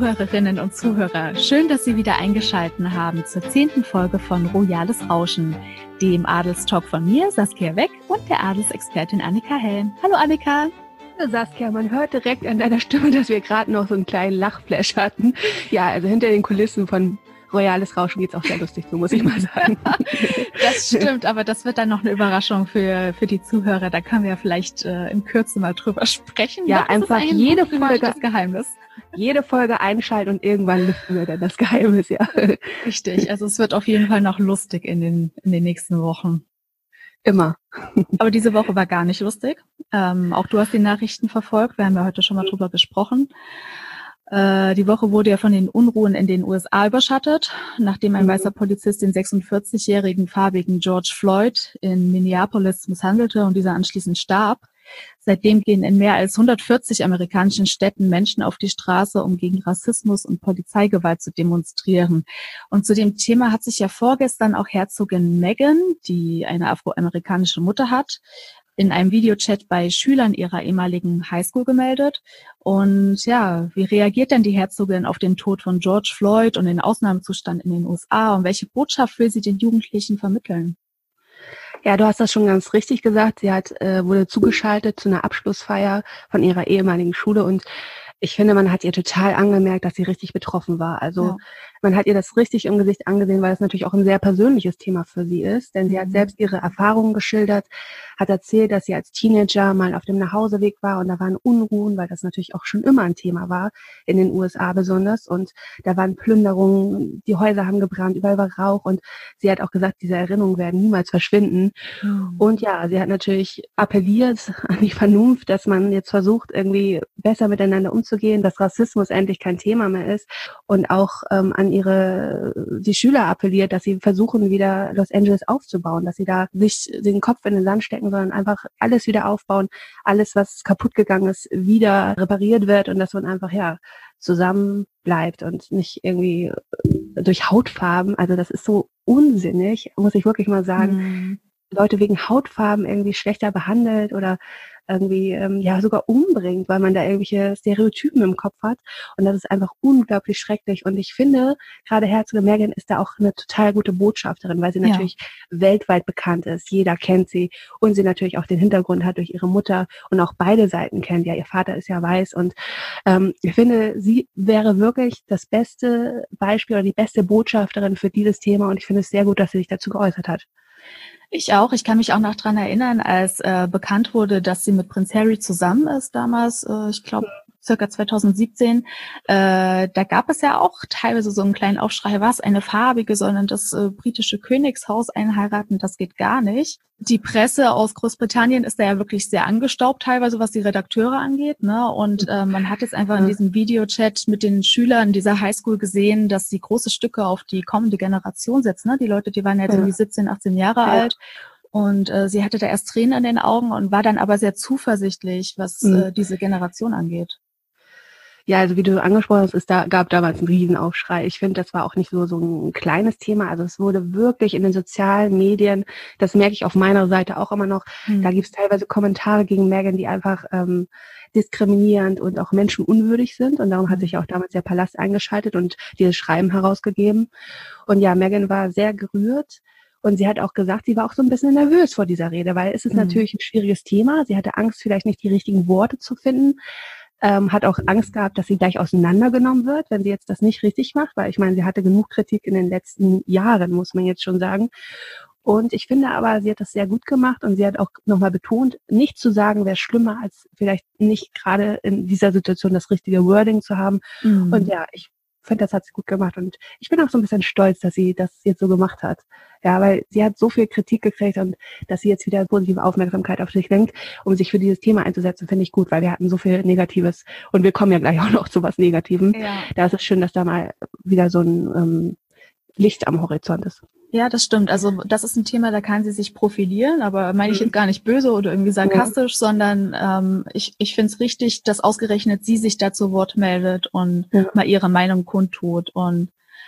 Zuhörerinnen und Zuhörer, schön, dass Sie wieder eingeschaltet haben zur 10. Folge von Royales Rauschen, dem Adelstalk von mir, Saskia Weck, und der Adelsexpertin Annika Helm. Hallo Annika. Hallo Saskia, man hört direkt an deiner Stimme, dass wir gerade noch so einen kleinen Lachflash hatten. Ja, also hinter den Kulissen von Royales Rauschen geht's auch sehr lustig, so muss ich mal sagen. Das stimmt, aber das wird dann noch eine Überraschung für die Zuhörer. Da können wir ja vielleicht in Kürze mal drüber sprechen. Ja, einfach jede Folge das Geheimnis. Jede Folge einschalten und irgendwann lüften wir dann das Geheimnis, ja. Richtig, also es wird auf jeden Fall noch lustig in den nächsten Wochen. Immer. Aber diese Woche war gar nicht lustig. Auch du hast die Nachrichten verfolgt, wir haben ja heute schon mal drüber gesprochen. Die Woche wurde ja von den Unruhen in den USA überschattet, nachdem ein weißer Polizist den 46-jährigen farbigen George Floyd in Minneapolis misshandelte und dieser anschließend starb. Seitdem gehen in mehr als 140 amerikanischen Städten Menschen auf die Straße, um gegen Rassismus und Polizeigewalt zu demonstrieren. Und zu dem Thema hat sich ja vorgestern auch Herzogin Meghan, die eine afroamerikanische Mutter hat, in einem Videochat bei Schülern ihrer ehemaligen Highschool gemeldet. Und ja, wie reagiert denn die Herzogin auf den Tod von George Floyd und den Ausnahmezustand in den USA? Und welche Botschaft will sie den Jugendlichen vermitteln? Ja, du hast das schon ganz richtig gesagt. Sie wurde zugeschaltet zu einer Abschlussfeier von ihrer ehemaligen Schule und ich finde, man hat ihr total angemerkt, dass sie richtig betroffen war. Also man hat ihr das richtig im Gesicht angesehen, weil es natürlich auch ein sehr persönliches Thema für sie ist. Denn sie hat selbst ihre Erfahrungen geschildert, hat erzählt, dass sie als Teenager mal auf dem Nachhauseweg war und da waren Unruhen, weil das natürlich auch schon immer ein Thema war, in den USA besonders. Und da waren Plünderungen, die Häuser haben gebrannt, überall war Rauch. Und sie hat auch gesagt, diese Erinnerungen werden niemals verschwinden. Und ja, sie hat natürlich appelliert an die Vernunft, dass man jetzt versucht, irgendwie besser miteinander umzugehen, dass Rassismus endlich kein Thema mehr ist und auch an die Schüler appelliert, dass sie versuchen, wieder Los Angeles aufzubauen, dass sie da nicht den Kopf in den Sand stecken, sondern einfach alles wieder aufbauen, alles, was kaputt gegangen ist, wieder repariert wird und dass man einfach, zusammen bleibt und nicht irgendwie durch Hautfarben, also das ist so unsinnig, muss ich wirklich mal sagen, Leute wegen Hautfarben irgendwie schlechter behandelt oder irgendwie sogar umbringt, weil man da irgendwelche Stereotypen im Kopf hat. Und das ist einfach unglaublich schrecklich. Und ich finde, gerade Herzogin Meghan ist da auch eine total gute Botschafterin, weil sie natürlich weltweit bekannt ist. Jeder kennt sie. Und sie natürlich auch den Hintergrund hat durch ihre Mutter und auch beide Seiten kennt. Ja, ihr Vater ist ja weiß. Und ich finde, sie wäre wirklich das beste Beispiel oder die beste Botschafterin für dieses Thema. Und ich finde es sehr gut, dass sie sich dazu geäußert hat. Ich auch. Ich kann mich auch noch dran erinnern, als bekannt wurde, dass sie mit Prinz Harry zusammen ist damals, ich glaube circa 2017. Da gab es ja auch teilweise so einen kleinen Aufschrei, was, eine farbige, sondern das britische Königshaus einheiraten, das geht gar nicht. Die Presse aus Großbritannien ist da ja wirklich sehr angestaubt teilweise, was die Redakteure angeht, ne? Und man hat jetzt einfach in diesem Videochat mit den Schülern dieser Highschool gesehen, dass sie große Stücke auf die kommende Generation setzen, ne? Die Leute, die waren jetzt irgendwie 17, 18 Jahre alt. Und sie hatte da erst Tränen in den Augen und war dann aber sehr zuversichtlich, was diese Generation angeht. Ja, also wie du angesprochen hast, gab damals einen Riesenaufschrei. Ich finde, das war auch nicht so ein kleines Thema. Also es wurde wirklich in den sozialen Medien, das merke ich auf meiner Seite auch immer noch, da gibt es teilweise Kommentare gegen Meghan, die einfach diskriminierend und auch menschenunwürdig sind. Und darum hat sich auch damals der Palast eingeschaltet und dieses Schreiben herausgegeben. Und ja, Meghan war sehr gerührt. Und sie hat auch gesagt, sie war auch so ein bisschen nervös vor dieser Rede, weil es ist natürlich ein schwieriges Thema. Sie hatte Angst, vielleicht nicht die richtigen Worte zu finden. Hat auch Angst gehabt, dass sie gleich auseinandergenommen wird, wenn sie jetzt das nicht richtig macht, weil ich meine, sie hatte genug Kritik in den letzten Jahren, muss man jetzt schon sagen. Und ich finde aber, sie hat das sehr gut gemacht und sie hat auch nochmal betont, nicht zu sagen, wäre schlimmer, als vielleicht nicht gerade in dieser Situation das richtige Wording zu haben. Und ja, ich finde, das hat sie gut gemacht und ich bin auch so ein bisschen stolz, dass sie das jetzt so gemacht hat. Ja, weil sie hat so viel Kritik gekriegt und dass sie jetzt wieder positive Aufmerksamkeit auf sich lenkt, um sich für dieses Thema einzusetzen, finde ich gut, weil wir hatten so viel Negatives und wir kommen ja gleich auch noch zu was Negativem. Ja. Da ist es schön, dass da mal wieder so ein Licht am Horizont ist. Ja, das stimmt. Also das ist ein Thema, da kann sie sich profilieren, aber meine ich jetzt gar nicht böse oder irgendwie sarkastisch, sondern ich finde es richtig, dass ausgerechnet sie sich da zu Wort meldet und mal ihre Meinung kundtut. Und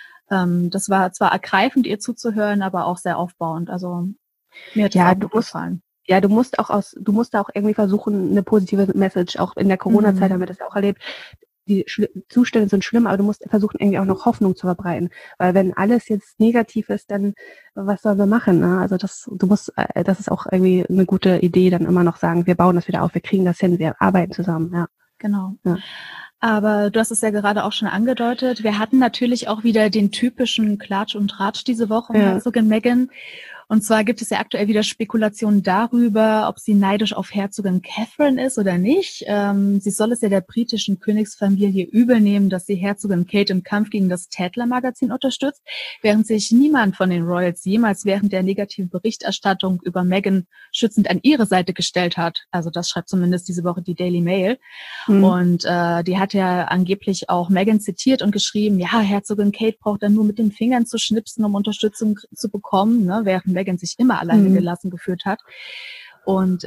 das war zwar ergreifend, ihr zuzuhören, aber auch sehr aufbauend. Also mir hat das auch gut gefallen. Ja, du musst da auch irgendwie versuchen, eine positive Message, auch in der Corona-Zeit haben wir das ja auch erlebt, die Zustände sind schlimm, aber du musst versuchen, irgendwie auch noch Hoffnung zu verbreiten. Weil wenn alles jetzt negativ ist, dann was sollen wir machen? Ne? Also das ist auch irgendwie eine gute Idee, dann immer noch sagen, wir bauen das wieder auf, wir kriegen das hin, wir arbeiten zusammen. Ja. Genau. Ja. Aber du hast es ja gerade auch schon angedeutet. Wir hatten natürlich auch wieder den typischen Klatsch und Tratsch diese Woche um Herzogin Meghan. Und zwar gibt es ja aktuell wieder Spekulationen darüber, ob sie neidisch auf Herzogin Catherine ist oder nicht. Sie soll es ja der britischen Königsfamilie übel nehmen, dass sie Herzogin Kate im Kampf gegen das Tatler-Magazin unterstützt, während sich niemand von den Royals jemals während der negativen Berichterstattung über Meghan schützend an ihre Seite gestellt hat. Also das schreibt zumindest diese Woche die Daily Mail. Und die hat ja angeblich auch Meghan zitiert und geschrieben, ja, Herzogin Kate braucht dann nur mit den Fingern zu schnipsen, um Unterstützung zu bekommen, ne, während Meghan sich immer alleine gelassen geführt hat. Und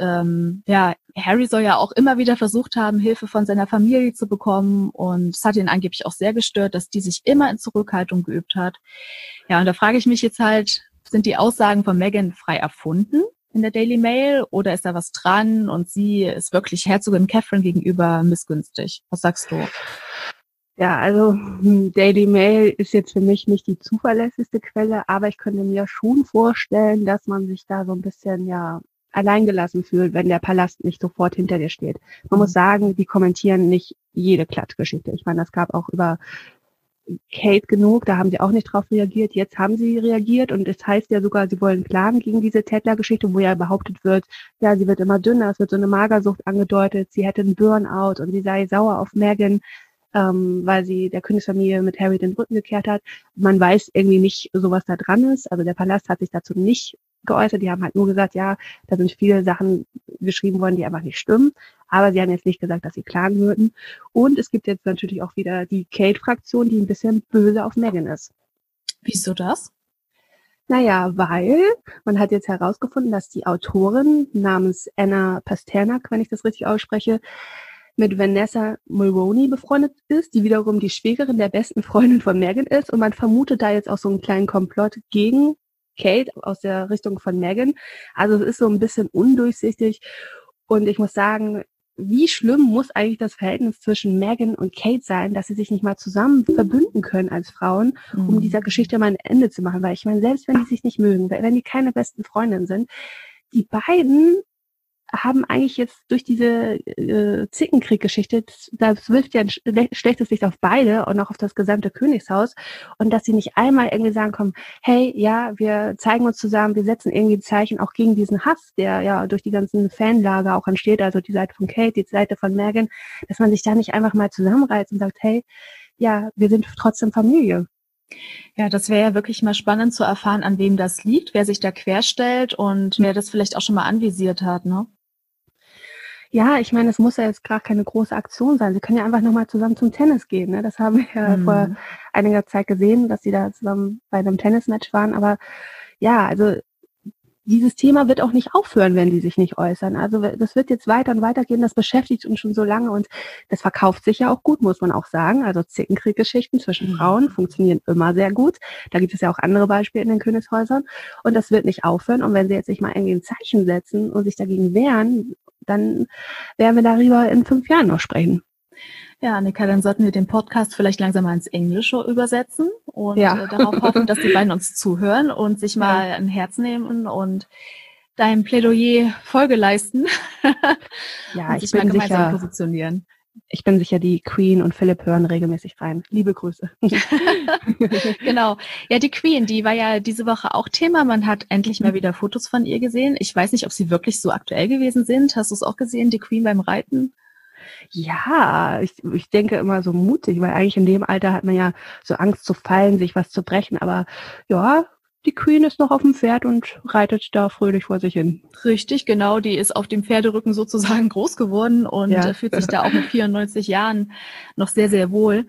Harry soll ja auch immer wieder versucht haben, Hilfe von seiner Familie zu bekommen. Und es hat ihn angeblich auch sehr gestört, dass die sich immer in Zurückhaltung geübt hat. Ja, und da frage ich mich jetzt halt, sind die Aussagen von Meghan frei erfunden in der Daily Mail oder ist da was dran und sie ist wirklich Herzogin Catherine gegenüber missgünstig? Was sagst du? Ja, also Daily Mail ist jetzt für mich nicht die zuverlässigste Quelle, aber ich könnte mir schon vorstellen, dass man sich da so ein bisschen alleingelassen fühlt, wenn der Palast nicht sofort hinter dir steht. Man muss sagen, die kommentieren nicht jede Klatschgeschichte. Ich meine, das gab auch über Kate genug, da haben sie auch nicht drauf reagiert. Jetzt haben sie reagiert und es heißt ja sogar, sie wollen klagen gegen diese Tatler-Geschichte, wo ja behauptet wird, ja, sie wird immer dünner, es wird so eine Magersucht angedeutet, sie hätte einen Burnout und sie sei sauer auf Meghan, weil sie der Königsfamilie mit Harry den Rücken gekehrt hat. Man weiß irgendwie nicht, so was da dran ist. Also der Palast hat sich dazu nicht geäußert. Die haben halt nur gesagt, ja, da sind viele Sachen geschrieben worden, die einfach nicht stimmen. Aber sie haben jetzt nicht gesagt, dass sie klagen würden. Und es gibt jetzt natürlich auch wieder die Kate-Fraktion, die ein bisschen böse auf Meghan ist. Wieso das? Naja, weil man hat jetzt herausgefunden, dass die Autorin namens Anna Pasternak, wenn ich das richtig ausspreche, mit Vanessa Mulroney befreundet ist, die wiederum die Schwägerin der besten Freundin von Meghan ist. Und man vermutet da jetzt auch so einen kleinen Komplott gegen Kate aus der Richtung von Meghan. Also es ist so ein bisschen undurchsichtig. Und ich muss sagen, wie schlimm muss eigentlich das Verhältnis zwischen Meghan und Kate sein, dass sie sich nicht mal zusammen verbünden können als Frauen, um dieser Geschichte mal ein Ende zu machen. Weil ich meine, selbst wenn die sich nicht mögen, wenn die keine besten Freundinnen sind, die beiden haben eigentlich jetzt durch diese Zickenkrieg-Geschichte, das wirft ja ein schlechtes Licht auf beide und auch auf das gesamte Königshaus. Und dass sie nicht einmal irgendwie sagen, komm, hey, ja, wir zeigen uns zusammen, wir setzen irgendwie Zeichen auch gegen diesen Hass, der ja durch die ganzen Fanlager auch entsteht, also die Seite von Kate, die Seite von Meghan, dass man sich da nicht einfach mal zusammenreißt und sagt, hey, ja, wir sind trotzdem Familie. Ja, das wäre ja wirklich mal spannend zu erfahren, an wem das liegt, wer sich da querstellt und wer das vielleicht auch schon mal anvisiert hat, ne? Ja, ich meine, es muss ja jetzt gar keine große Aktion sein. Sie können ja einfach nochmal zusammen zum Tennis gehen. Ne? Das haben wir ja vor einiger Zeit gesehen, dass sie da zusammen bei einem Tennismatch waren. Aber ja, also dieses Thema wird auch nicht aufhören, wenn die sich nicht äußern. Also das wird jetzt weiter und weiter gehen. Das beschäftigt uns schon so lange und das verkauft sich ja auch gut, muss man auch sagen. Also Zickenkrieg-Geschichten zwischen Frauen funktionieren immer sehr gut. Da gibt es ja auch andere Beispiele in den Königshäusern. Und das wird nicht aufhören. Und wenn sie jetzt nicht mal irgendwie ein Zeichen setzen und sich dagegen wehren, dann werden wir darüber in 5 Jahren noch sprechen. Ja, Annika, dann sollten wir den Podcast vielleicht langsam mal ins Englische übersetzen und darauf hoffen, dass die beiden uns zuhören und sich mal ein Herz nehmen und deinem Plädoyer Folge leisten. Ja, und sich mal gemeinsam positionieren. Ich bin sicher, die Queen und Philipp hören regelmäßig rein. Liebe Grüße. Genau. Ja, die Queen, die war ja diese Woche auch Thema. Man hat endlich mal wieder Fotos von ihr gesehen. Ich weiß nicht, ob sie wirklich so aktuell gewesen sind. Hast du es auch gesehen, die Queen beim Reiten? Ja, ich denke immer so mutig, weil eigentlich in dem Alter hat man ja so Angst zu fallen, sich was zu brechen. Aber ja, die Queen ist noch auf dem Pferd und reitet da fröhlich vor sich hin. Richtig, genau. Die ist auf dem Pferderücken sozusagen groß geworden und fühlt sich da auch mit 94 Jahren noch sehr, sehr wohl.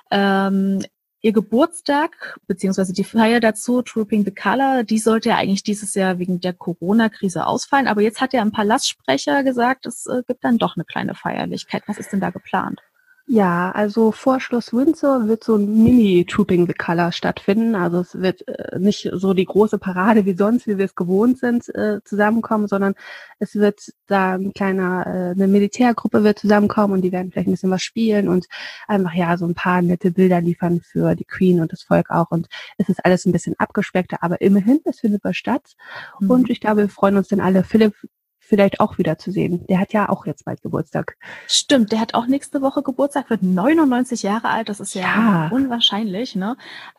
Ihr Geburtstag, beziehungsweise die Feier dazu, Trooping the Colour, die sollte ja eigentlich dieses Jahr wegen der Corona-Krise ausfallen. Aber jetzt hat ja ein Palastsprecher gesagt, es gibt dann doch eine kleine Feierlichkeit. Was ist denn da geplant? Ja, also vor Schloss Windsor wird so ein Mini-Trooping the Colour stattfinden. Also es wird nicht so die große Parade wie sonst, wie wir es gewohnt sind, zusammenkommen, sondern es wird da eine Militärgruppe wird zusammenkommen und die werden vielleicht ein bisschen was spielen und einfach ja so ein paar nette Bilder liefern für die Queen und das Volk auch. Und es ist alles ein bisschen abgespeckter, aber immerhin, es findet was statt. Und ich glaube, wir freuen uns dann alle, Philipp vielleicht auch wieder zu sehen. Der hat ja auch jetzt bald Geburtstag. Stimmt, der hat auch nächste Woche Geburtstag, wird 99 Jahre alt, das ist ja unwahrscheinlich, ne?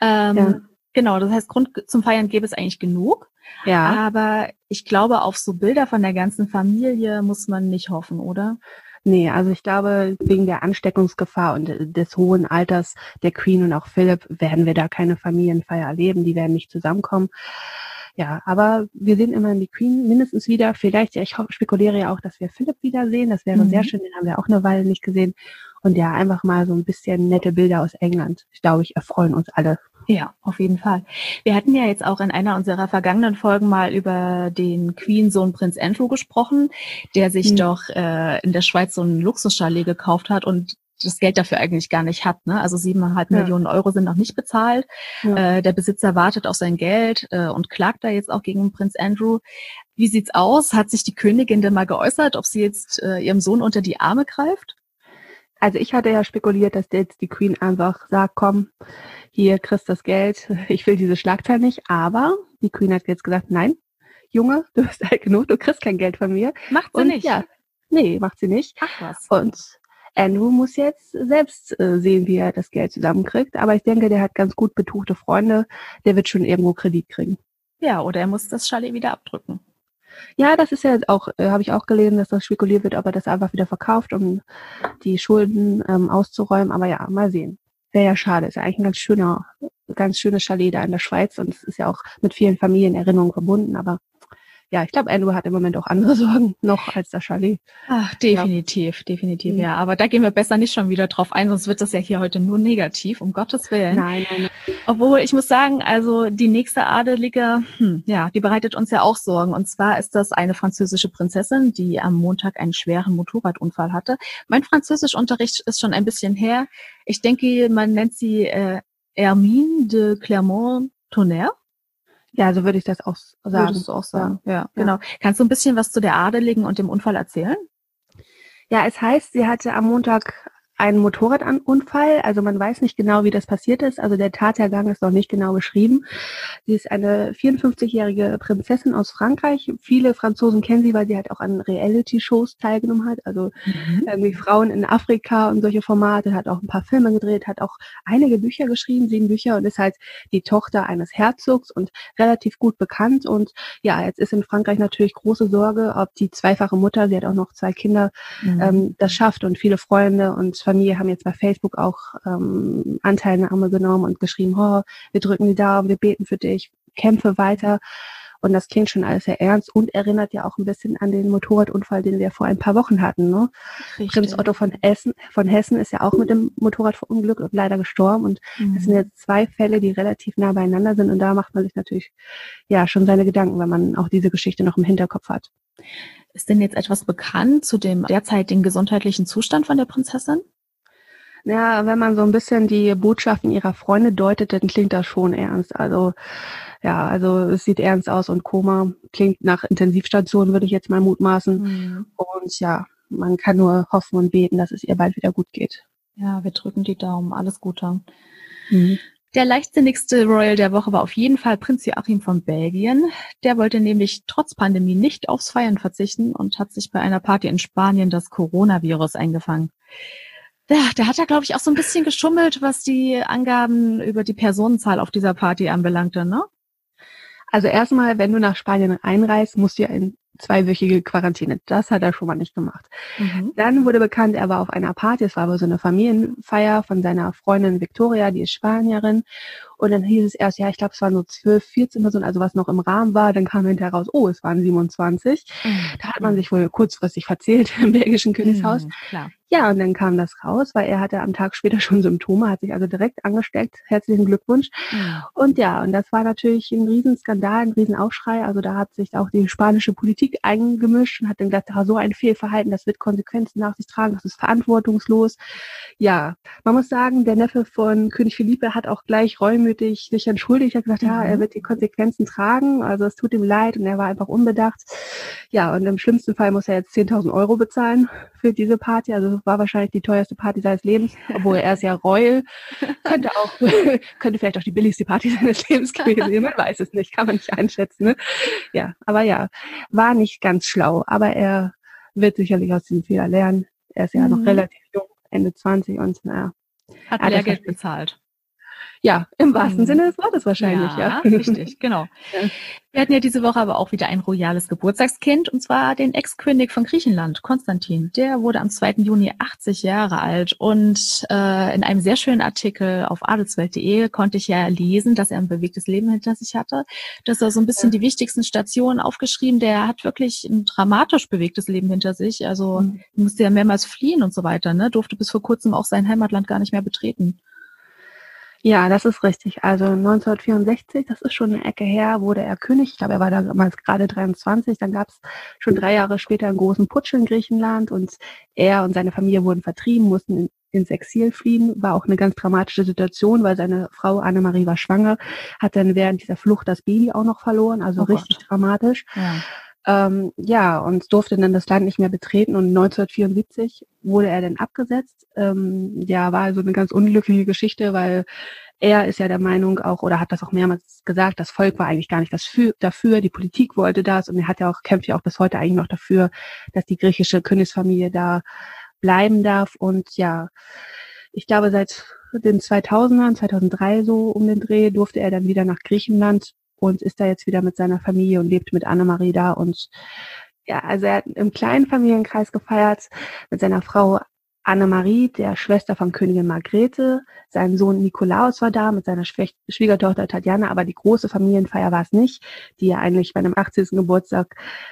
Genau, das heißt, Grund zum Feiern gäbe es eigentlich genug. Ja. Aber ich glaube, auf so Bilder von der ganzen Familie muss man nicht hoffen, oder? Nee, also ich glaube, wegen der Ansteckungsgefahr und des hohen Alters der Queen und auch Philipp werden wir da keine Familienfeier erleben, die werden nicht zusammenkommen. Ja, aber wir sehen immerhin die Queen mindestens wieder. Vielleicht, ich spekuliere ja auch, dass wir Philipp wiedersehen. Das wäre sehr schön, den haben wir auch eine Weile nicht gesehen. Und ja, einfach mal so ein bisschen nette Bilder aus England. Ich glaube, erfreuen uns alle. Ja, auf jeden Fall. Wir hatten ja jetzt auch in einer unserer vergangenen Folgen mal über den Queen-Sohn Prinz Andrew gesprochen, der sich doch in der Schweiz so ein Luxuschalet gekauft hat und das Geld dafür eigentlich gar nicht hat. Ne? Also 7,5 Millionen Euro sind noch nicht bezahlt. Ja. Der Besitzer wartet auf sein Geld und klagt da jetzt auch gegen Prinz Andrew. Wie sieht's aus? Hat sich die Königin denn mal geäußert, ob sie jetzt ihrem Sohn unter die Arme greift? Also ich hatte ja spekuliert, dass jetzt die Queen einfach sagt, komm, hier kriegst das Geld, ich will diese Schlagzeile nicht. Aber die Queen hat jetzt gesagt, nein, Junge, du bist alt genug, du kriegst kein Geld von mir. Macht sie nicht? Ja, nee, macht sie nicht. Ach was. Und Andrew muss jetzt selbst sehen, wie er das Geld zusammenkriegt. Aber ich denke, der hat ganz gut betuchte Freunde. Der wird schon irgendwo Kredit kriegen. Ja, oder er muss das Chalet wieder abdrücken. Ja, das ist ja auch, habe ich auch gelesen, dass das spekuliert wird, ob er das einfach wieder verkauft, um die Schulden auszuräumen. Aber ja, mal sehen. Wäre ja schade. Ist ja eigentlich ein ganz schönes Chalet da in der Schweiz und es ist ja auch mit vielen Familienerinnerungen verbunden. Aber ja, ich glaube, Andrew hat im Moment auch andere Sorgen noch als das Chalet. Ach, definitiv, ja. Aber da gehen wir besser nicht schon wieder drauf ein, sonst wird das ja hier heute nur negativ, um Gottes Willen. Nein. Obwohl, ich muss sagen, also die nächste Adelige, die bereitet uns ja auch Sorgen. Und zwar ist das eine französische Prinzessin, die am Montag einen schweren Motorradunfall hatte. Mein Französischunterricht ist schon ein bisschen her. Ich denke, man nennt sie Hermine de Clermont-Tonnerre. Ja, so würde ich das auch sagen. Würdest du auch sagen, ja, genau. Kannst du ein bisschen was zu der Adeligen und dem Unfall erzählen? Ja, es heißt, sie hatte am Montag einen Motorradunfall. Also man weiß nicht genau, wie das passiert ist. Also der Tathergang ist noch nicht genau beschrieben. Sie ist eine 54-jährige Prinzessin aus Frankreich. Viele Franzosen kennen sie, weil sie halt auch an Reality-Shows teilgenommen hat. Also irgendwie Frauen in Afrika und solche Formate. Hat auch ein paar Filme gedreht, hat auch einige Bücher geschrieben, 7 Bücher und ist halt die Tochter eines Herzogs und relativ gut bekannt. Und ja, jetzt ist in Frankreich natürlich große Sorge, ob die zweifache Mutter, sie hat auch noch 2 Kinder, das schafft. Und viele Freunde und Familie haben jetzt bei Facebook auch Anteilnahme genommen und geschrieben, wir drücken die Daumen, wir beten für dich, kämpfe weiter. Und das klingt schon alles sehr ernst und erinnert ja auch ein bisschen an den Motorradunfall, den wir vor ein paar Wochen hatten. Ne? Prinz Otto von Hessen ist ja auch mit dem Motorrad verunglückt und leider gestorben. Und das sind jetzt 2 Fälle, die relativ nah beieinander sind. Und da macht man sich natürlich ja schon seine Gedanken, wenn man auch diese Geschichte noch im Hinterkopf hat. Ist denn jetzt etwas bekannt zu dem derzeitigen gesundheitlichen Zustand von der Prinzessin? Ja, wenn man so ein bisschen die Botschaften ihrer Freunde deutet, dann klingt das schon ernst. Also es sieht ernst aus und Koma klingt nach Intensivstation, würde ich jetzt mal mutmaßen. Und ja, man kann nur hoffen und beten, dass es ihr bald wieder gut geht. Ja, wir drücken die Daumen. Alles Gute. Der leichtsinnigste Royal der Woche war auf jeden Fall Prinz Joachim von Belgien. Der wollte nämlich trotz Pandemie nicht aufs Feiern verzichten und hat sich bei einer Party in Spanien das Coronavirus eingefangen. Ja, der hat ja, glaube ich, auch so ein bisschen geschummelt, was die Angaben über die Personenzahl auf dieser Party anbelangte, ne? Also erstmal, wenn du nach Spanien einreist, musst du ja in 2-wöchige Quarantäne. Das hat er schon mal nicht gemacht. Dann wurde bekannt, er war auf einer Party, es war aber so eine Familienfeier von seiner Freundin Victoria, die ist Spanierin. Und dann hieß es erst, ja, ich glaube, es waren so 12, 14 Personen, also was noch im Rahmen war. Dann kam hinterher raus, oh, es waren 27. Da hat man sich wohl kurzfristig verzählt im belgischen Königshaus. Klar. Ja, und dann kam das raus, weil er hatte am Tag später schon Symptome, hat sich also direkt angesteckt. Herzlichen Glückwunsch. Und ja, und das war natürlich ein Riesenskandal, ein Riesenaufschrei. Also da hat sich auch die spanische Politik eingemischt und hat dann gesagt, so ein Fehlverhalten, das wird Konsequenzen nach sich tragen, das ist verantwortungslos. Ja, man muss sagen, der Neffe von König Felipe hat auch gleich reumütig sich entschuldigt, hat gesagt, ja, er wird die Konsequenzen tragen, also es tut ihm leid und er war einfach unbedacht. Ja, und im schlimmsten Fall muss er jetzt 10.000 Euro bezahlen für diese Party, also war wahrscheinlich die teuerste Party seines Lebens, obwohl er ist ja Royal, könnte vielleicht auch die billigste Party seines Lebens gewesen sein, man weiß es nicht, kann man nicht einschätzen, ne? Ja, aber ja, war nicht ganz schlau, aber er wird sicherlich aus diesem Fehler lernen, er ist ja noch relativ jung, Ende 20 und naja. Hat Lehrgeld bezahlt. Ja, im wahrsten Sinne des Wortes wahrscheinlich, ja. Richtig, genau. Ja. Wir hatten ja diese Woche aber auch wieder ein royales Geburtstagskind, und zwar den Ex-König von Griechenland, Konstantin. Der wurde am 2. Juni 80 Jahre alt und in einem sehr schönen Artikel auf adelswelt.de konnte ich ja lesen, dass er ein bewegtes Leben hinter sich hatte. Dass er so ein bisschen die wichtigsten Stationen aufgeschrieben. Der hat wirklich ein dramatisch bewegtes Leben hinter sich. Also musste ja mehrmals fliehen und so weiter, ne? Durfte bis vor kurzem auch sein Heimatland gar nicht mehr betreten. Ja, das ist richtig. Also 1964, das ist schon eine Ecke her, wurde er König. Ich glaube, er war damals gerade 23. Dann gab es schon 3 Jahre später einen großen Putsch in Griechenland und er und seine Familie wurden vertrieben, mussten ins Exil fliehen. War auch eine ganz dramatische Situation, weil seine Frau Annemarie war schwanger, hat dann während dieser Flucht das Baby auch noch verloren. Also richtig dramatisch. Ja. Und durfte dann das Land nicht mehr betreten. Und 1974 wurde er dann abgesetzt. Ja, war also eine ganz unglückliche Geschichte, weil er ist ja der Meinung auch, oder hat das auch mehrmals gesagt, das Volk war eigentlich gar nicht dafür, die Politik wollte das. Und er hat ja auch, kämpft ja auch bis heute eigentlich noch dafür, dass die griechische Königsfamilie da bleiben darf. Und ja, ich glaube, seit den 2000ern, 2003 so um den Dreh, durfte er dann wieder nach Griechenland und ist da jetzt wieder mit seiner Familie und lebt mit Annemarie da. Und ja, also er hat im kleinen Familienkreis gefeiert mit seiner Frau Annemarie, der Schwester von Königin Margrethe. Sein Sohn Nikolaus war da mit seiner Schwiegertochter Tatjana, aber die große Familienfeier war es nicht, die ja eigentlich bei einem 80. Geburtstag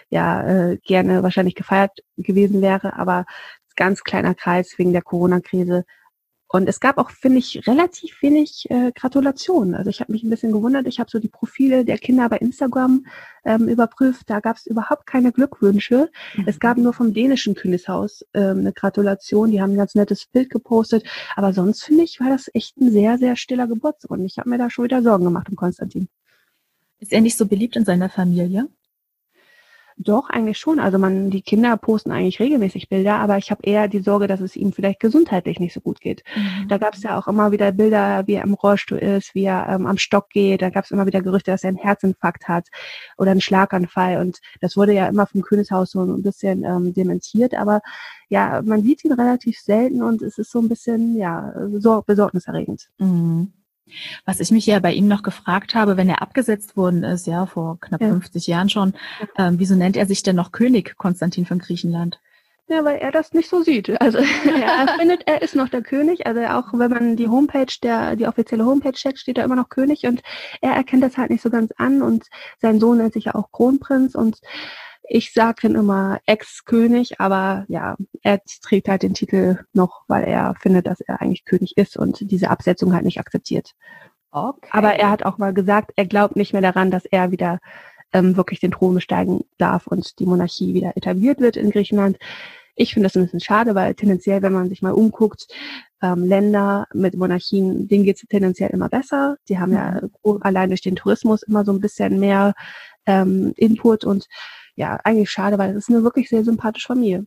ja gerne wahrscheinlich gefeiert gewesen wäre, aber ganz kleiner Kreis wegen der Corona-Krise. Und es gab auch, finde ich, relativ wenig Gratulationen. Also ich habe mich ein bisschen gewundert. Ich habe so die Profile der Kinder bei Instagram überprüft. Da gab es überhaupt keine Glückwünsche. Es gab nur vom dänischen Königshaus eine Gratulation. Die haben ein ganz nettes Bild gepostet. Aber sonst, finde ich, war das echt ein sehr, sehr stiller Geburtstag. Und ich habe mir da schon wieder Sorgen gemacht um Konstantin. Ist er nicht so beliebt in seiner Familie? Doch, eigentlich schon. Also die Kinder posten eigentlich regelmäßig Bilder, aber ich habe eher die Sorge, dass es ihm vielleicht gesundheitlich nicht so gut geht. Da gab es ja auch immer wieder Bilder, wie er im Rollstuhl ist, wie er am Stock geht. Da gab es immer wieder Gerüchte, dass er einen Herzinfarkt hat oder einen Schlaganfall. Und das wurde ja immer vom Königshaus so ein bisschen dementiert. Aber ja, man sieht ihn relativ selten und es ist so ein bisschen besorgniserregend. Was ich mich ja bei ihm noch gefragt habe, wenn er abgesetzt worden ist, ja, vor knapp 50 Jahren schon, wieso nennt er sich denn noch König Konstantin von Griechenland? Ja, weil er das nicht so sieht. Also er findet, er ist noch der König. Also auch wenn man die offizielle Homepage checkt, steht da immer noch König und er erkennt das halt nicht so ganz an und sein Sohn nennt sich ja auch Kronprinz und ich sage dann immer Ex-König, aber ja, er trägt halt den Titel noch, weil er findet, dass er eigentlich König ist und diese Absetzung halt nicht akzeptiert. Okay. Aber er hat auch mal gesagt, er glaubt nicht mehr daran, dass er wieder wirklich den Thron besteigen darf und die Monarchie wieder etabliert wird in Griechenland. Ich finde das ein bisschen schade, weil tendenziell, wenn man sich mal umguckt, Länder mit Monarchien, denen geht es tendenziell immer besser. Die haben ja allein durch den Tourismus immer so ein bisschen mehr Input und ja, eigentlich schade, weil es ist eine wirklich sehr sympathische Familie.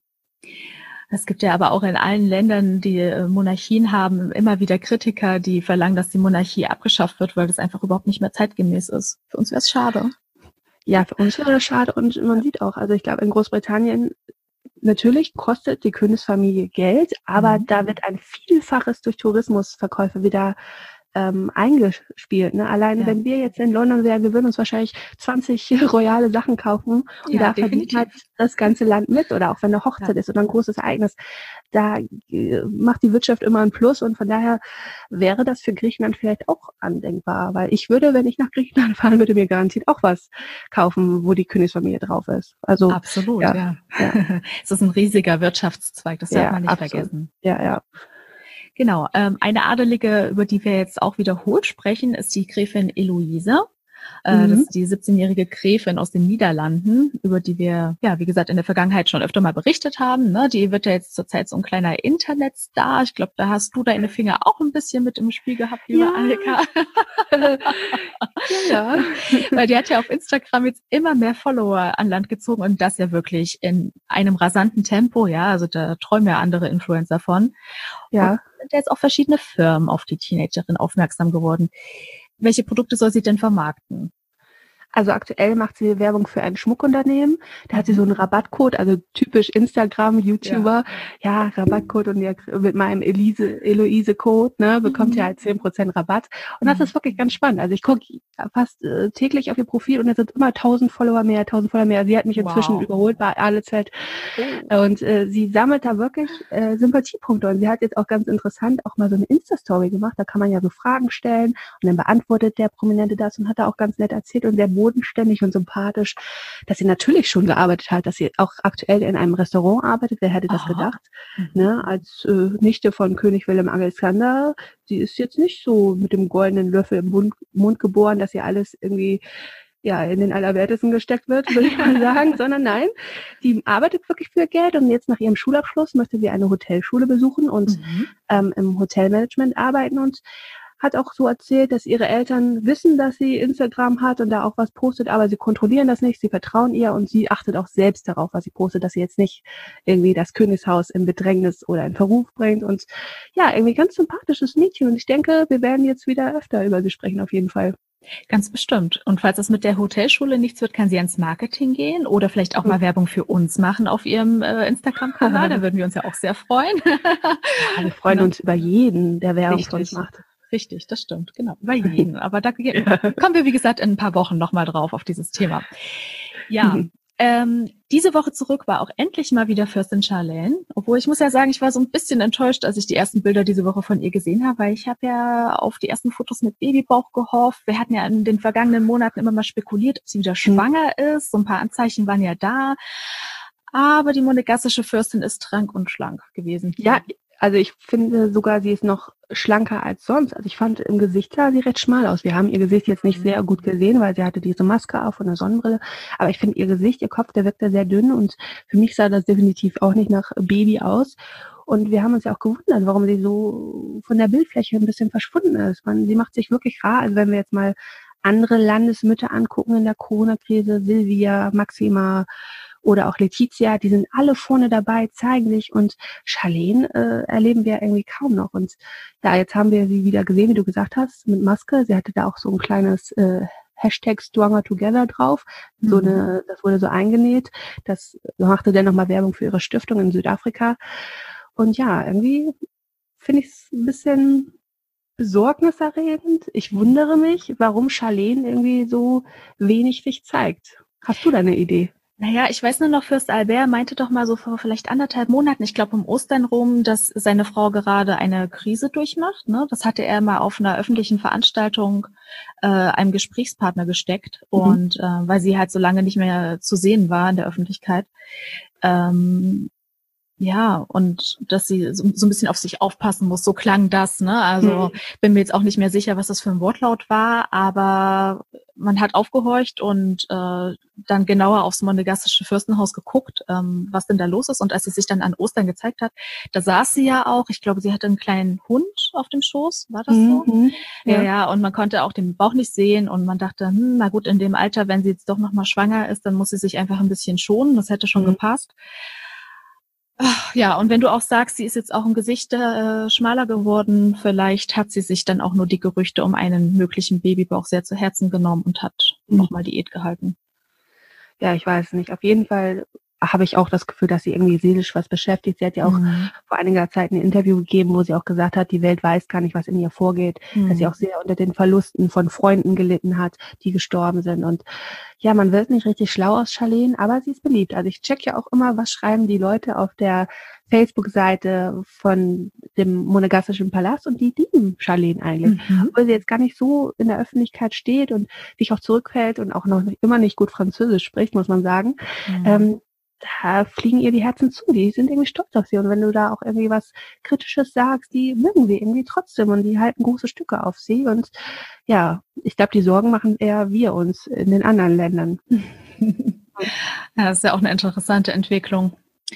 Es gibt ja aber auch in allen Ländern, die Monarchien haben, immer wieder Kritiker, die verlangen, dass die Monarchie abgeschafft wird, weil das einfach überhaupt nicht mehr zeitgemäß ist. Für uns wäre es schade. Ja, für uns wäre das schade und man sieht auch, also ich glaube in Großbritannien, natürlich kostet die Königsfamilie Geld, aber da wird ein Vielfaches durch Tourismusverkäufe wieder eingespielt. Ne? Allein wenn wir jetzt in London wären, wir würden uns wahrscheinlich 20 royale Sachen kaufen und da verdient halt das ganze Land mit. Oder auch wenn eine Hochzeit ist oder ein großes Ereignis, da macht die Wirtschaft immer ein Plus und von daher wäre das für Griechenland vielleicht auch andenkbar. Weil ich würde, wenn ich nach Griechenland fahren würde, mir garantiert auch was kaufen, wo die Königsfamilie drauf ist. Also absolut, ja. Es ist ein riesiger Wirtschaftszweig, das darf man nicht vergessen. Ja. Genau. Eine Adelige, über die wir jetzt auch wiederholt sprechen, ist die Gräfin Eloise. Das ist die 17-jährige Gräfin aus den Niederlanden, über die wir, ja, wie gesagt, in der Vergangenheit schon öfter mal berichtet haben. Ne? Die wird ja jetzt zurzeit so ein kleiner Internetstar. Ich glaube, da hast du deine Finger auch ein bisschen mit im Spiel gehabt, liebe Annika. Ja. Weil die hat ja auf Instagram jetzt immer mehr Follower an Land gezogen und das ja wirklich in einem rasanten Tempo. Ja, also da träumen ja andere Influencer von. Ja. Und sind jetzt auch verschiedene Firmen auf die Teenagerin aufmerksam geworden. Welche Produkte soll sie denn vermarkten? Also aktuell macht sie Werbung für ein Schmuckunternehmen. Da hat sie so einen Rabattcode, also typisch Instagram, YouTuber. Ja, Rabattcode und mit meinem Eloise-Code, ne, bekommt ihr halt 10% Rabatt. Und das ist wirklich ganz spannend. Also ich gucke fast täglich auf ihr Profil und es sind immer 1000 Follower mehr. Sie hat mich inzwischen überholt bei Ahlezeit. Und sie sammelt da wirklich Sympathiepunkte. Und sie hat jetzt auch ganz interessant auch mal so eine Insta-Story gemacht. Da kann man ja so Fragen stellen und dann beantwortet der Prominente das und hat da auch ganz nett erzählt und sehr bodenständig und sympathisch, dass sie natürlich schon gearbeitet hat, dass sie auch aktuell in einem Restaurant arbeitet. Wer hätte das gedacht? Ne, als Nichte von König Willem Alexander. Sie ist jetzt nicht so mit dem goldenen Löffel im Mund geboren, dass ihr alles irgendwie in den Allerwertesten gesteckt wird, würde ich mal sagen, sondern nein, die arbeitet wirklich für Geld und jetzt nach ihrem Schulabschluss möchte sie eine Hotelschule besuchen und im Hotelmanagement arbeiten und hat auch so erzählt, dass ihre Eltern wissen, dass sie Instagram hat und da auch was postet, aber sie kontrollieren das nicht, sie vertrauen ihr und sie achtet auch selbst darauf, was sie postet, dass sie jetzt nicht irgendwie das Königshaus in Bedrängnis oder in Verruf bringt und ja, irgendwie ganz sympathisches Mädchen und ich denke, wir werden jetzt wieder öfter über sie sprechen, auf jeden Fall. Ganz bestimmt. Und falls das mit der Hotelschule nichts wird, kann sie ans Marketing gehen oder vielleicht auch mal Werbung für uns machen auf ihrem Instagram-Kanal. Da würden wir uns ja auch sehr freuen. Ja, wir freuen uns über jeden, der Werbung für uns macht. Richtig, das stimmt, genau, über jeden. Aber da kommen wir, wie gesagt, in ein paar Wochen nochmal drauf auf dieses Thema. Ja, diese Woche zurück war auch endlich mal wieder Fürstin Charlene. Obwohl ich muss ja sagen, ich war so ein bisschen enttäuscht, als ich die ersten Bilder diese Woche von ihr gesehen habe, weil ich habe ja auf die ersten Fotos mit Babybauch gehofft. Wir hatten ja in den vergangenen Monaten immer mal spekuliert, ob sie wieder schwanger ist. So ein paar Anzeichen waren ja da. Aber die monegassische Fürstin ist trank und schlank gewesen. Ja, also ich finde sogar, sie ist noch schlanker als sonst. Also ich fand, im Gesicht sah sie recht schmal aus. Wir haben ihr Gesicht jetzt nicht sehr gut gesehen, weil sie hatte diese Maske auf und eine Sonnenbrille. Aber ich finde ihr Gesicht, ihr Kopf, der wirkte sehr dünn und für mich sah das definitiv auch nicht nach Baby aus. Und wir haben uns ja auch gewundert, warum sie so von der Bildfläche ein bisschen verschwunden ist. Sie macht sich wirklich rar. Also wenn wir jetzt mal andere Landesmütter angucken in der Corona-Krise, Silvia, Maxima, oder auch Letizia, die sind alle vorne dabei, zeigen sich und Charlene erleben wir irgendwie kaum noch. Und ja, jetzt haben wir sie wieder gesehen, wie du gesagt hast, mit Maske. Sie hatte da auch so ein kleines Hashtag Stronger Together drauf. Das wurde so eingenäht. Das machte dann nochmal Werbung für ihre Stiftung in Südafrika. Und ja, irgendwie finde ich es ein bisschen besorgniserregend. Ich wundere mich, warum Charlene irgendwie so wenig sich zeigt. Hast du da eine Idee? Naja, ich weiß nur noch, Fürst Albert meinte doch mal so vor vielleicht 1,5 Monaten, ich glaube um Ostern rum, dass seine Frau gerade eine Krise durchmacht. Ne? Das hatte er mal auf einer öffentlichen Veranstaltung einem Gesprächspartner gesteckt. Und weil sie halt so lange nicht mehr zu sehen war in der Öffentlichkeit. Ja, und dass sie so ein bisschen auf sich aufpassen muss, so klang das, ne? Also bin mir jetzt auch nicht mehr sicher, was das für ein Wortlaut war, aber man hat aufgehorcht und dann genauer aufs monegassische Fürstenhaus geguckt, was denn da los ist. Und als sie sich dann an Ostern gezeigt hat, da saß sie ja auch, ich glaube, sie hatte einen kleinen Hund auf dem Schoß, war das so? Ja, und man konnte auch den Bauch nicht sehen und man dachte, na gut, in dem Alter, wenn sie jetzt doch nochmal schwanger ist, dann muss sie sich einfach ein bisschen schonen, das hätte schon gepasst. Ja, und wenn du auch sagst, sie ist jetzt auch im Gesicht schmaler geworden, vielleicht hat sie sich dann auch nur die Gerüchte um einen möglichen Babybauch sehr zu Herzen genommen und hat nochmal Diät gehalten. Ja, ich weiß nicht. Auf jeden Fall habe ich auch das Gefühl, dass sie irgendwie seelisch was beschäftigt. Sie hat ja auch vor einiger Zeit ein Interview gegeben, wo sie auch gesagt hat, die Welt weiß gar nicht, was in ihr vorgeht, dass sie auch sehr unter den Verlusten von Freunden gelitten hat, die gestorben sind. Und ja, man wird nicht richtig schlau aus Charlene, aber sie ist beliebt. Also ich check ja auch immer, was schreiben die Leute auf der Facebook-Seite von dem Monegassischen Palast, und die lieben Charlene eigentlich. Obwohl sie jetzt gar nicht so in der Öffentlichkeit steht und sich auch zurückhält und auch noch immer nicht gut Französisch spricht, muss man sagen. Da fliegen ihr die Herzen zu, die sind irgendwie stolz auf sie. Und wenn du da auch irgendwie was Kritisches sagst, die mögen sie irgendwie trotzdem und die halten große Stücke auf sie. Und ja, ich glaube, die Sorgen machen eher wir uns in den anderen Ländern. Ja, das ist ja auch eine interessante Entwicklung.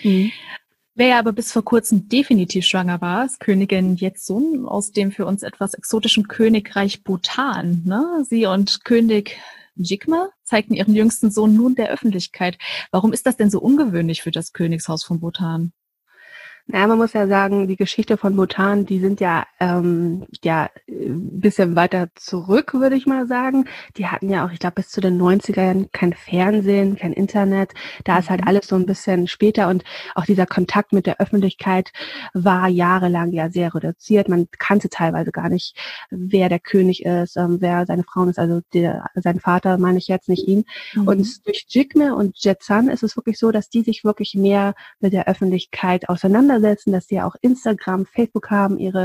Wer ja aber bis vor kurzem definitiv schwanger war, ist Königin Jetsun aus dem für uns etwas exotischen Königreich Bhutan. Ne? Sie und König Jigme zeigten ihren jüngsten Sohn nun der Öffentlichkeit. Warum ist das denn so ungewöhnlich für das Königshaus von Bhutan? Naja, man muss ja sagen, die Geschichte von Bhutan, die sind ja ein bisschen weiter zurück, würde ich mal sagen. Die hatten ja auch, ich glaube, bis zu den 90ern kein Fernsehen, kein Internet. Da ist halt alles so ein bisschen später, und auch dieser Kontakt mit der Öffentlichkeit war jahrelang ja sehr reduziert. Man kannte teilweise gar nicht, wer der König ist, wer seine Frau ist, also sein Vater meine ich jetzt, nicht ihn. Und durch Jigme und Jetsun ist es wirklich so, dass die sich wirklich mehr mit der Öffentlichkeit auseinandersetzen, dass sie ja auch Instagram, Facebook haben, ihre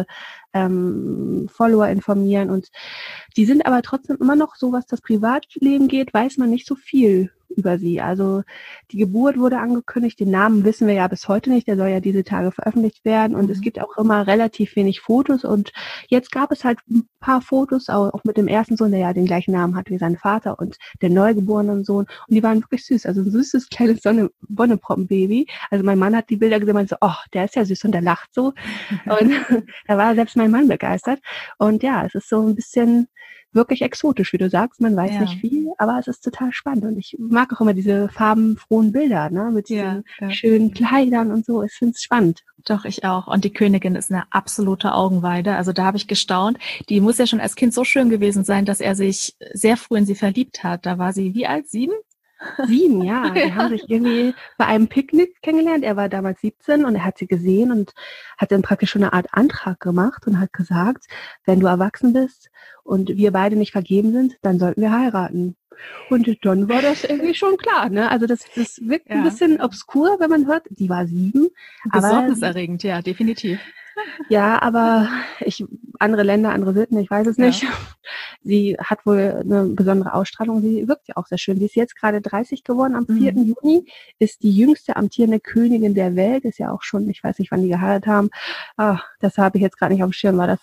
Follower informieren, und die sind aber trotzdem immer noch so, was das Privatleben geht, weiß man nicht so viel über sie. Also die Geburt wurde angekündigt, den Namen wissen wir ja bis heute nicht, der soll ja diese Tage veröffentlicht werden, und es gibt auch immer relativ wenig Fotos, und jetzt gab es halt ein paar Fotos, auch mit dem ersten Sohn, der ja den gleichen Namen hat wie sein Vater, und der neugeborenen Sohn, und die waren wirklich süß, also ein süßes kleines Wonneproppenbaby. Also mein Mann hat die Bilder gesehen und so, oh, der ist ja süß, und der lacht so, und da war selbst mein Mann begeistert. Und ja, es ist so ein bisschen wirklich exotisch, wie du sagst. Man weiß nicht viel, aber es ist total spannend. Und ich mag auch immer diese farbenfrohen Bilder, ne, mit diesen schönen Kleidern und so. Ich finde es spannend. Doch, ich auch. Und die Königin ist eine absolute Augenweide. Also da habe ich gestaunt. Die muss ja schon als Kind so schön gewesen sein, dass er sich sehr früh in sie verliebt hat. Da war sie wie alt? 7? 7, ja. Die haben sich irgendwie bei einem Picknick kennengelernt. Er war damals 17 und er hat sie gesehen und hat dann praktisch schon eine Art Antrag gemacht und hat gesagt, wenn du erwachsen bist und wir beide nicht vergeben sind, dann sollten wir heiraten. Und dann war das irgendwie schon klar, ne? Also das wirkt ein bisschen obskur, wenn man hört, die war 7. Besorgniserregend, ja, definitiv. Ja, aber andere Länder, andere Sitten, ich weiß es nicht. Sie hat wohl eine besondere Ausstrahlung. Sie wirkt ja auch sehr schön. Sie ist jetzt gerade 30 geworden. Am 4. Juni ist die jüngste amtierende Königin der Welt. Ist ja auch schon, ich weiß nicht, wann die geheiratet haben. Das habe ich jetzt gerade nicht auf dem Schirm. War das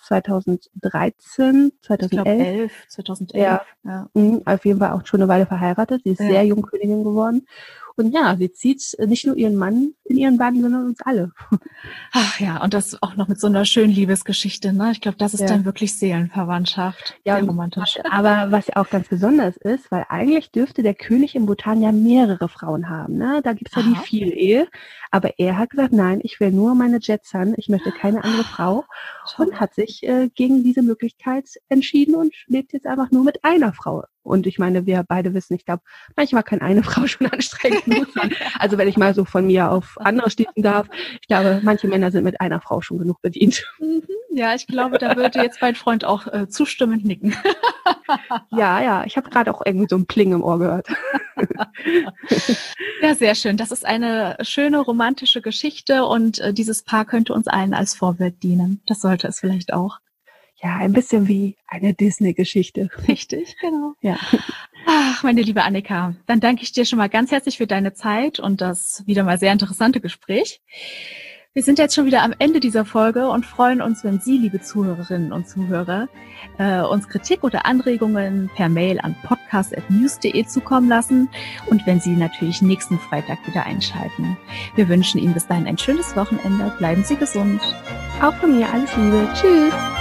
2013, 2011? Ich glaube 2011. Ja. Auf jeden Fall auch schon eine Weile verheiratet. Sie ist sehr jung Königin geworden. Und ja, sie zieht nicht nur ihren Mann in ihren Bann, sondern uns alle. Ach ja, und das auch noch mit so einer schönen Liebesgeschichte, ne? Ich glaube, das ist dann wirklich Seelenverwandtschaft. Ja, sehr romantisch. Aber was ja auch ganz besonders ist, weil eigentlich dürfte der König in Bhutan ja mehrere Frauen haben, ne? Da gibt's ja die Vielehe. Aber er hat gesagt, nein, ich will nur meine Jetsun, ich möchte keine andere Frau. Und hat sich gegen diese Möglichkeit entschieden und lebt jetzt einfach nur mit einer Frau. Und ich meine, wir beide wissen, ich glaube, manchmal kann eine Frau schon anstrengend genug sein. Also wenn ich mal so von mir auf andere schließen darf, ich glaube, manche Männer sind mit einer Frau schon genug bedient. Ja, ich glaube, da würde jetzt mein Freund auch zustimmend nicken. Ja, ich habe gerade auch irgendwie so ein Pling im Ohr gehört. Ja, sehr schön. Das ist eine schöne romantische Geschichte, und dieses Paar könnte uns allen als Vorbild dienen. Das sollte es vielleicht auch. Ja, ein bisschen wie eine Disney-Geschichte. Richtig, genau. Ja. Ach, meine liebe Annika, dann danke ich dir schon mal ganz herzlich für deine Zeit und das wieder mal sehr interessante Gespräch. Wir sind jetzt schon wieder am Ende dieser Folge und freuen uns, wenn Sie, liebe Zuhörerinnen und Zuhörer, uns Kritik oder Anregungen per Mail an podcast@news.de zukommen lassen und wenn Sie natürlich nächsten Freitag wieder einschalten. Wir wünschen Ihnen bis dahin ein schönes Wochenende. Bleiben Sie gesund. Auch von mir alles Liebe. Tschüss.